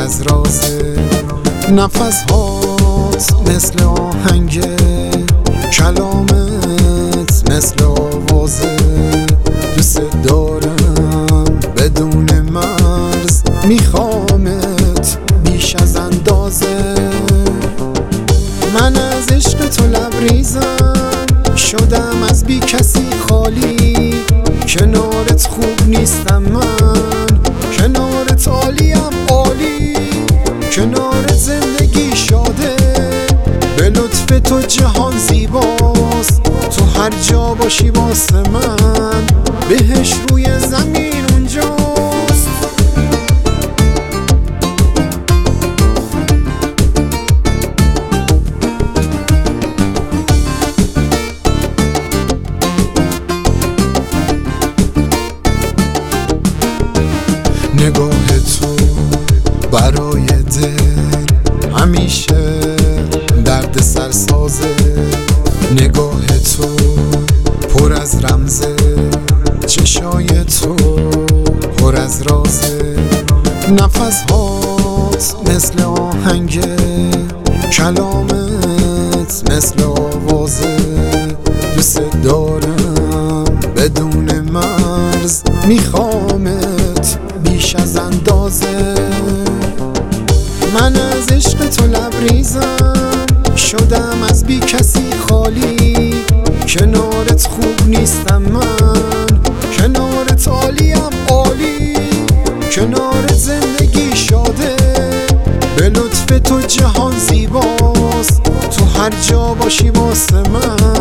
از رازه. نفس هات مثل آهنگه، کلامت مثل آوازه. دوست دارم بدون مرز، میخوامت بیش از اندازه. من از عشق تو لبریزم، شدم از بی کسی خالی. کنارت خوب نیستم من، کنارت عالیم عالی. کنارت زندگی شاده، به لطف تو جهان زیباست. تو هر جا باشی واسه من، بهش روی زمین اونجاست. نگاه تو برای دل همیشه درد سرسازه. نگاه تو پر از رمزه، چشای تو پر از رازه. نفس هات مثل آهنگه، کلامت مثل آوازه. دوست دارم بدون مرز، میخوامت بیش از اندازه. من از عشق تو لبریزم، شدم از بی کسی خالی. کنارت خوب نیستم من، کنارت عالیم عالی. کنارت زندگی شاده، به لطف تو جهان زیباست. تو هر جا باشی واسه من،